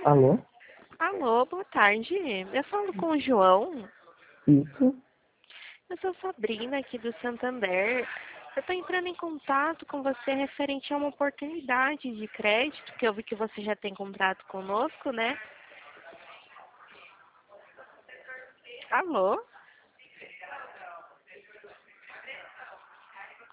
Alô? Alô, boa tarde. Eu falo com o João. Isso? Eu sou Sabrina aqui do Santander. Eu estou entrando em contato com você referente a uma oportunidade de crédito, que eu vi que você já tem contrato conosco, né? Alô?